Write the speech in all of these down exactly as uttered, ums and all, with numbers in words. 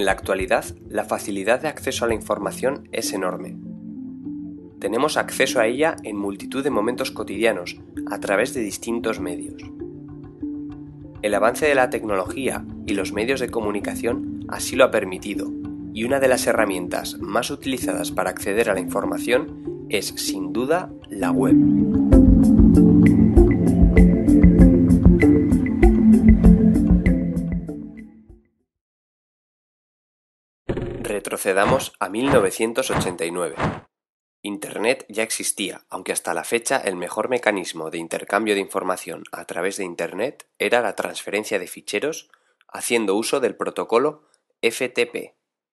la actualidad, la facilidad de acceso a la información es enorme. Tenemos acceso a ella en multitud de momentos cotidianos, a través de distintos medios. El avance de la tecnología y los medios de comunicación así lo ha permitido, y una de las herramientas más utilizadas para acceder a la información es, sin duda, la web. Retrocedamos a mil novecientos ochenta y nueve. Internet ya existía, aunque hasta la fecha el mejor mecanismo de intercambio de información a través de Internet era la transferencia de ficheros haciendo uso del protocolo F T P.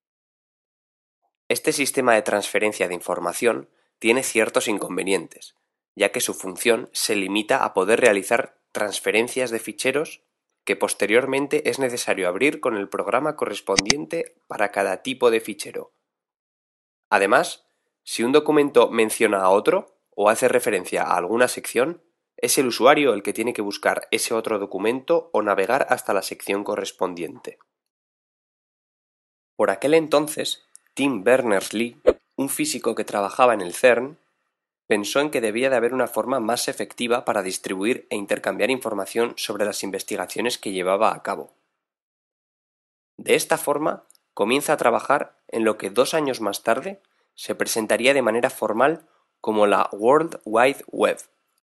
Este sistema de transferencia de información tiene ciertos inconvenientes, ya que su función se limita a poder realizar transferencias de ficheros que posteriormente es necesario abrir con el programa correspondiente para cada tipo de fichero. Además, si un documento menciona a otro o hace referencia a alguna sección, es el usuario el que tiene que buscar ese otro documento o navegar hasta la sección correspondiente. Por aquel entonces, Tim Berners-Lee, un físico que trabajaba en el CERN, pensó en que debía de haber una forma más efectiva para distribuir e intercambiar información sobre las investigaciones que llevaba a cabo. De esta forma, comienza a trabajar en lo que dos años más tarde se presentaría de manera formal como la World Wide Web.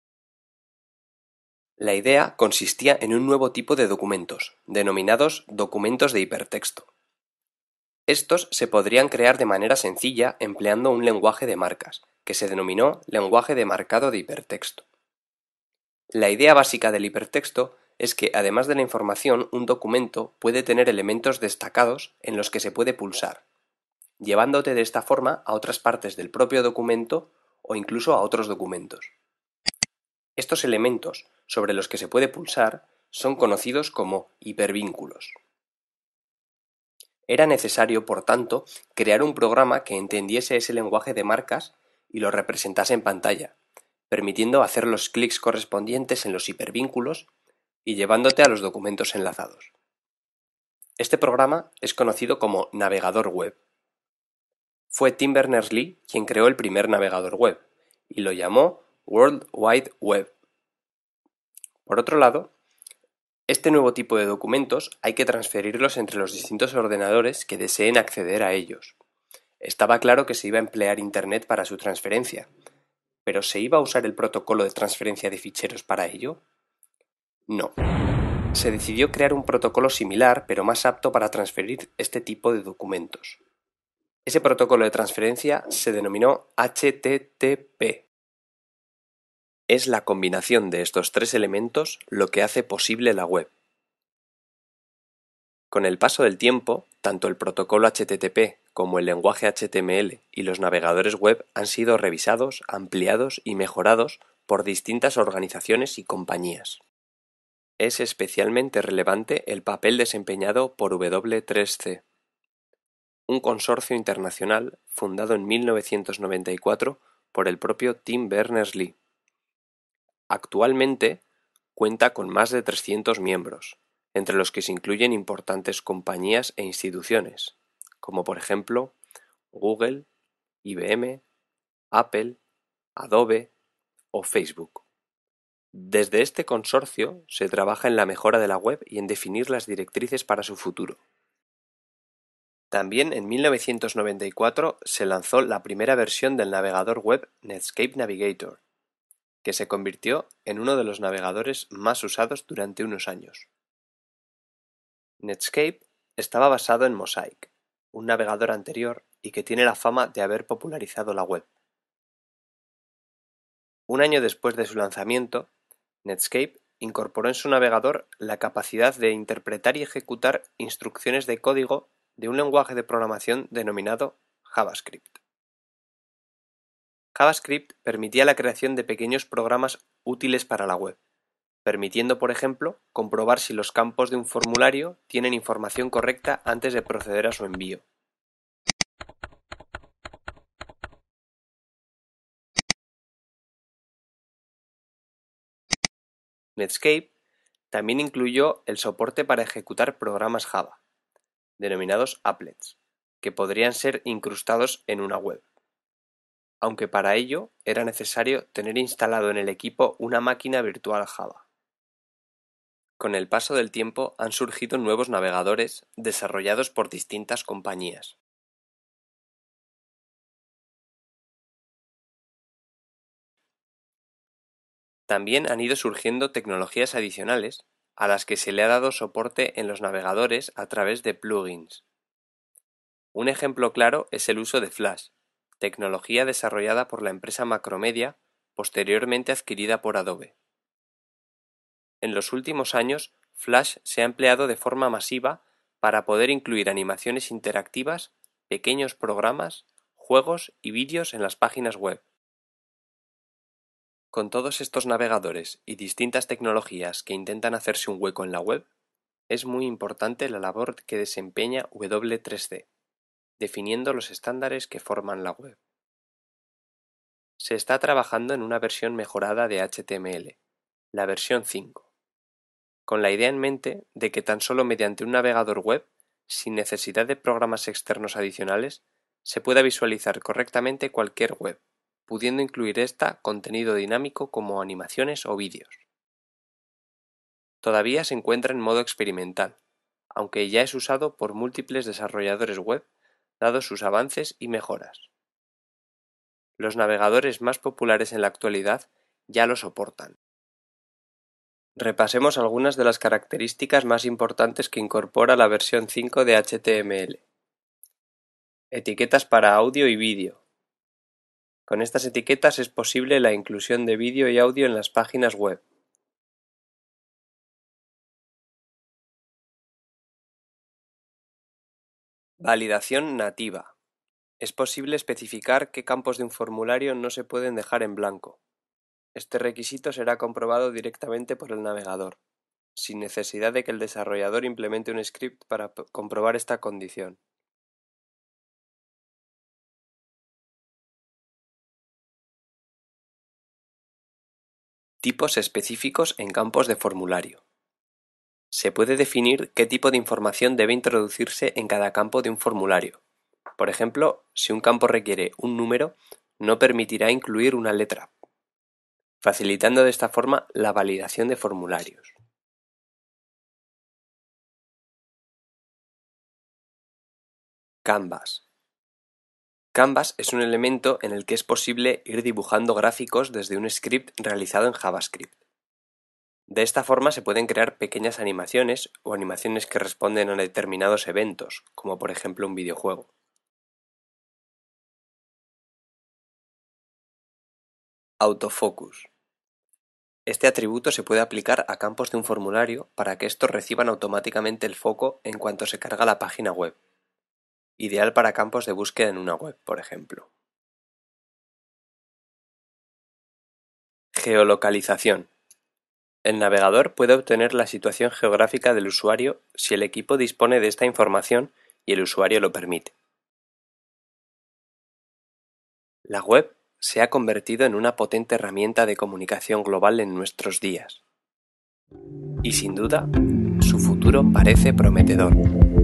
La idea consistía en un nuevo tipo de documentos, denominados documentos de hipertexto. Estos se podrían crear de manera sencilla empleando un lenguaje de marcas, que se denominó lenguaje de marcado de hipertexto. La idea básica del hipertexto es que, además de la información, un documento puede tener elementos destacados en los que se puede pulsar, llevándote de esta forma a otras partes del propio documento o incluso a otros documentos. Estos elementos sobre los que se puede pulsar son conocidos como hipervínculos. Era necesario, por tanto, crear un programa que entendiese ese lenguaje de marcas y lo representase en pantalla, permitiendo hacer los clics correspondientes en los hipervínculos y llevándote a los documentos enlazados. Este programa es conocido como navegador web. Fue Tim Berners-Lee quien creó el primer navegador web y lo llamó World Wide Web. Por otro lado, este nuevo tipo de documentos hay que transferirlos entre los distintos ordenadores que deseen acceder a ellos. Estaba claro que se iba a emplear Internet para su transferencia, ¿pero se iba a usar el protocolo de transferencia de ficheros para ello? No. Se decidió crear un protocolo similar, pero más apto para transferir este tipo de documentos. Ese protocolo de transferencia se denominó H T T P. Es la combinación de estos tres elementos lo que hace posible la web. Con el paso del tiempo, tanto el protocolo H T T P como el lenguaje H T M L y los navegadores web han sido revisados, ampliados y mejorados por distintas organizaciones y compañías. Es especialmente relevante el papel desempeñado por W tres C, un consorcio internacional fundado en mil novecientos noventa y cuatro por el propio Tim Berners-Lee. Actualmente cuenta con más de trescientos miembros, entre los que se incluyen importantes compañías e instituciones, como por ejemplo Google, I B M, Apple, Adobe o Facebook. Desde este consorcio se trabaja en la mejora de la web y en definir las directrices para su futuro. También en mil novecientos noventa y cuatro se lanzó la primera versión del navegador web Netscape Navigator, que se convirtió en uno de los navegadores más usados durante unos años. Netscape estaba basado en Mosaic, un navegador anterior y que tiene la fama de haber popularizado la web. Un año después de su lanzamiento, Netscape incorporó en su navegador la capacidad de interpretar y ejecutar instrucciones de código de un lenguaje de programación denominado JavaScript. JavaScript permitía la creación de pequeños programas útiles para la web, permitiendo, por ejemplo, comprobar si los campos de un formulario tienen información correcta antes de proceder a su envío. Netscape también incluyó el soporte para ejecutar programas Java. denominados applets, que podrían ser incrustados en una web, aunque para ello era necesario tener instalado en el equipo una máquina virtual Java. Con el paso del tiempo han surgido nuevos navegadores desarrollados por distintas compañías. También han ido surgiendo tecnologías adicionales a las que se le ha dado soporte en los navegadores a través de plugins. Un ejemplo claro es el uso de Flash, tecnología desarrollada por la empresa Macromedia, posteriormente adquirida por Adobe. En los últimos años, Flash se ha empleado de forma masiva para poder incluir animaciones interactivas, pequeños programas, juegos y vídeos en las páginas web. Con todos estos navegadores y distintas tecnologías que intentan hacerse un hueco en la web, es muy importante la labor que desempeña W tres C, definiendo los estándares que forman la web. Se está trabajando en una versión mejorada de H T M L, la versión cinco, con la idea en mente de que tan solo mediante un navegador web, sin necesidad de programas externos adicionales, se pueda visualizar correctamente cualquier web, pudiendo incluir esta contenido dinámico como animaciones o vídeos. Todavía se encuentra en modo experimental, aunque ya es usado por múltiples desarrolladores web, dados sus avances y mejoras. Los navegadores más populares en la actualidad ya lo soportan. Repasemos algunas de las características más importantes que incorpora la versión cinco de H T M L. Etiquetas para audio y vídeo. Con estas etiquetas es posible la inclusión de vídeo y audio en las páginas web. Validación nativa. Es posible especificar qué campos de un formulario no se pueden dejar en blanco. Este requisito será comprobado directamente por el navegador, sin necesidad de que el desarrollador implemente un script para comprobar esta condición. Tipos específicos en campos de formulario. Se puede definir qué tipo de información debe introducirse en cada campo de un formulario. Por ejemplo, si un campo requiere un número, no permitirá incluir una letra, facilitando de esta forma la validación de formularios. Canvas. Canvas es un elemento en el que es posible ir dibujando gráficos desde un script realizado en JavaScript. De esta forma se pueden crear pequeñas animaciones o animaciones que responden a determinados eventos, como por ejemplo un videojuego. Autofocus. Este atributo se puede aplicar a campos de un formulario para que estos reciban automáticamente el foco en cuanto se carga la página web. Ideal para campos de búsqueda en una web, por ejemplo. Geolocalización. El navegador puede obtener la situación geográfica del usuario si el equipo dispone de esta información y el usuario lo permite. La web se ha convertido en una potente herramienta de comunicación global en nuestros días. Y sin duda, su futuro parece prometedor.